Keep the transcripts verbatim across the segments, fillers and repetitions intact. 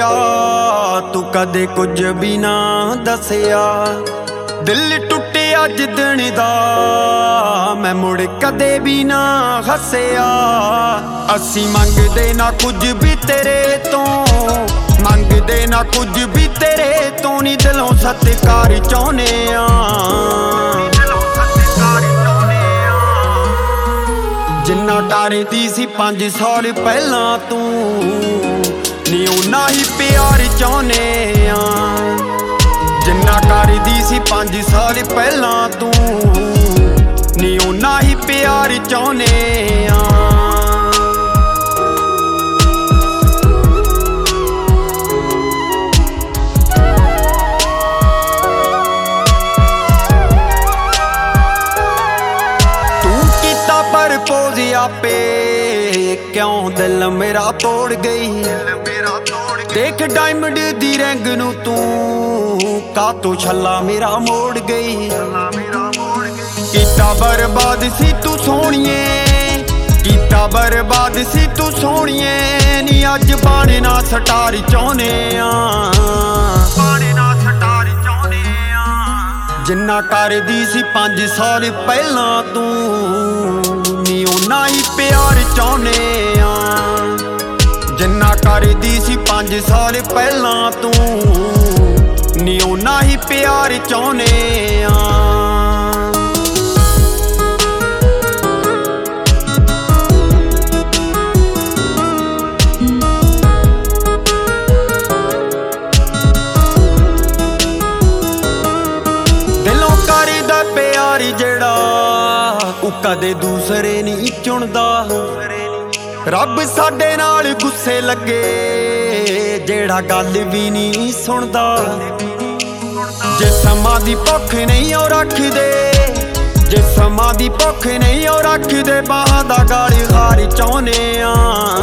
ਟੁੱਟਿਆ ਤੂੰ ਕਦੇ ਕੁਝ ਵੀ ਨਾ ਦੱਸਿਆ। ਦਿਲ ਟੁੱਟਿਆ ਜਿੱਦਣ ਦਾ ਮੈਂ ਮੁੜ ਕਦੇ ਵੀ ਨਾ ਹੱਸਿਆ। ਅਸੀਂ ਮੰਗਦੇ ਨਾ ਕੁਝ ਵੀ ਤੇਰੇ ਤੋਂ, ਮੰਗਦੇ ਨਾ ਕੁਝ ਵੀ ਤੇਰੇ ਤੋਂ ਨੀ ਦਿਲੋਂ ਸਤਿਕਾਰ ਚਾਹੁੰਦੇ ਆ। ਜਿੰਨਾ ਡਰਦੀ ਸੀ ਪੰਜ ਸਾਲ ਪਹਿਲਾਂ ਤੂੰ ਨੀ ਓਨਾ ਹੀ ਪਿਆਰ ਚਾਹੁੰਦੇ ਆ। ਜਿੰਨਾ ਕਰਦੀ ਸੀ ਪੰਜ ਸਾਲ ਪਹਿਲਾਂ ਤੂੰ ਨੀ ਓਨਾ ਹੀ ਪਿਆਰ ਚਾਹੁੰਦੇ ਆ। ਪ੍ਰਪੋਜ਼ ਆਪੇ ਕਿਉਂ ਦਿਲ ਮੇਰਾ ਤੋੜ ਗਈ। ਦੇਖ ਡਾਇਮੰਡ ਦੀ ਰਿੰਗ ਨੂੰ ਤੂੰ ਕਾਤੋਂ ਛੱਲਾ ਮੇਰਾ ਮੋੜ ਗਈ। ਕੀਤਾ ਬਰਬਾਦ ਸੀ ਤੂੰ ਸੋਹਣੀਏ, ਕੀਤਾ ਬਰਬਾਦ ਸੀ ਤੂੰ ਸੋਹਣੀਏ ਨੀ ਅੱਜ ਬਾਣੇ ਨਾ ਸਟਾਰ ਚਾਹੁੰਦੇ ਆ। ਜਿੰਨਾ ਕਰਦੀ ਸੀ ਪੰਜ ਸਾਲ ਪਹਿਲਾਂ ਤੂੰ ਨੀ ਓਨਾ ਹੀ ਪਿਆਰ ਚਾਹੁੰਦੇ ਆ। ਜਿੰਨਾ ਕਰਦੀ ਸੀ ਪੰਜ ਸਾਲ ਪਹਿਲਾਂ ਤੂੰ ਨੀ ਓਨਾ ਹੀ ਪਿਆਰ ਚਾਹੁੰਦੇ ਆ। ਜਿਹੜਾ ਉਹ ਕਦੇ ਦੂਸਰੇ ਨਹੀਂ ਚੁਣਦਾ। ਰੱਬ ਸਾਡੇ ਨਾਲ ਗੁੱਸੇ ਲੱਗੇ ਜਿਹੜਾ ਗੱਲ ਵੀ ਨਹੀਂ ਸੁਣਦਾ। ਜਿਸਮਾਂ ਦੀ ਭੁੱਖ ਨਹੀਂ ਉਹ ਰੱਖਦੇ, ਜਿਸਮਾਂ ਦੀ ਭੁੱਖ ਨਹੀਂ ਉਹ ਰੱਖਦੇ ਬਾਹਾਂ ਦਾ ਗਾਲ ਹਾਰ ਚਾਹੁੰਦੇ ਆ।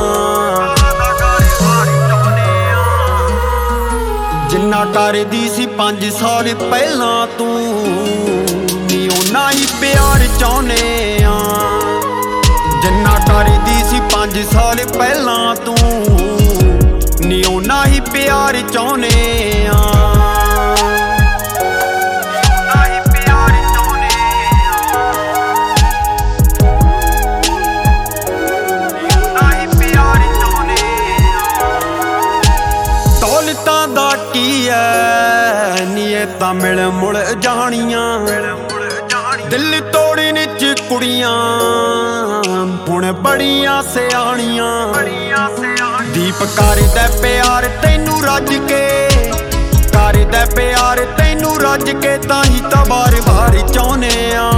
ਜਿੰਨਾ ਕਰਦੀ ਸੀ ਪੰਜ ਸਾਲ ਪਹਿਲਾਂ ਤੂੰ ਨੀ ਓਨਾ ਹੀ ਪਿਆਰ ਚਾਹੁੰਦੇ ਆ। ਜਿੰਨਾ ਕਰਦੀ ਸੀ ਪੰਜ ਸਾਲ ਪਹਿਲਾਂ ਤੂੰ ਨੀ ਓਨਾ ਹੀ ਪਿਆਰ ਚਾਹੁੰਦੇ ਆ। ਦੌਲਤਾਂ ਦਾ ਕੀ ਐ ਨੀ ਇਹ ਤਾਂ ਮਿਲ ਮੁਲ ਜਾਣੀਆਂ। ਦਿਲ ਤੋੜਨ ਚ ਕੁੜੀਆਂ ਹੁਣ ਬੜੀਆਂ ਸਿਆਣੀਆਂ। ਦੀਪ ਕਰਦਾ ਪਿਆਰ ਤੈਨੂੰ ਰੱਜ ਕੇ, ਕਰਦਾ ਪਿਆਰ ਤੈਨੂੰ ਰੱਜ ਕੇ ਤਾਂ ਹੀ ਤਾਂ ਬਾਰ ਬਾਰ ਚਾਹੁੰਦੇ ਆ।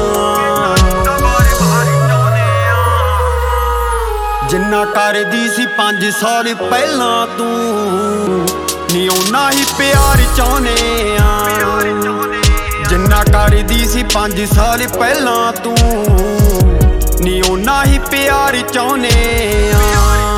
ਜਿੰਨਾ ਕਰਦੀ ਸੀ ਪੰਜ ਸਾਲ ਪਹਿਲਾਂ ਤੂੰ ਨੀ ਓਨਾ ਹੀ ਪਿਆਰ ਚਾਹੁੰਦੇ ਆ। ਜਿੰਨਾ ਕਰਦੀ ਸੀ ਪੰਜ ਸਾਲ ਪਹਿਲਾਂ ਤੂੰ ਨੀ ਓਨਾ ਹੀ ਪਿਆਰ ਚਾਹੁੰਦੇ ਆ।